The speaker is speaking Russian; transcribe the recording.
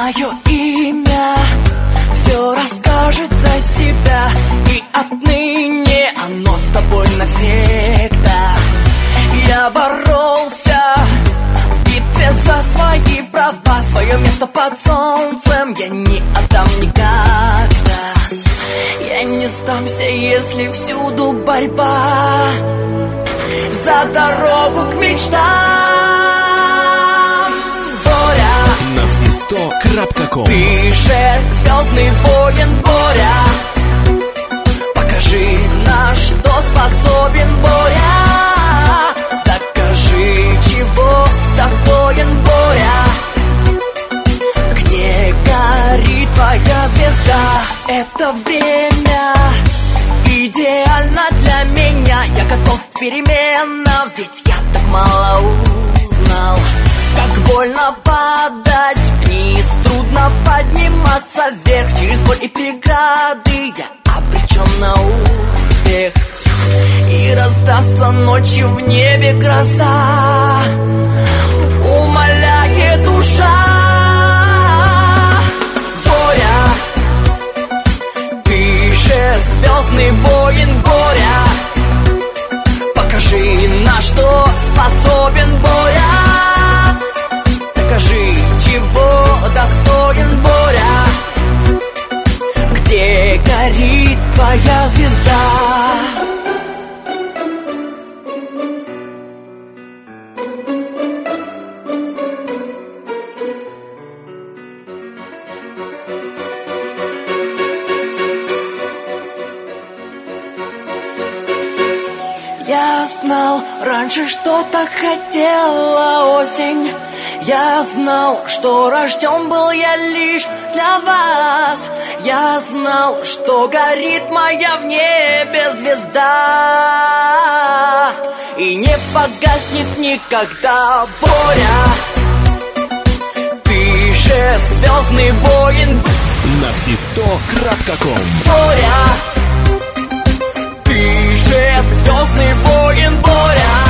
Твое имя все расскажет за себя, и отныне оно с тобой навсегда. Я боролся в битве за свои права, свое место под солнцем я не отдам никогда. Я не сдамся, если всюду борьба за дорогу к мечтам. Боря, на все 100.com. Ты же звездный воин, Боря. Покажи, на что способен, Боря. Докажи, чего достоин, Боря. Где горит твоя звезда? Это время идеально для меня. Я готов к переменам, ведь я так мало узнал. Как больно падать вниз, трудно подниматься вверх. Через боль и преграды я обречен на успех. И раздастся ночью в небе гроза, умоляет душа. Боря, ты же звездный воин, Боря. Покажи, на что способен, Боря. Докажи, чего достоин, Боря. Где горит твоя звезда? Я знал раньше, что так хотела осень. Я знал, что рожден был я лишь для вас. Я знал, что горит моя в небе звезда и не погаснет никогда. Боря, ты же звездный воин. На все 100.com. Боря, ты же звездный воин, Боря.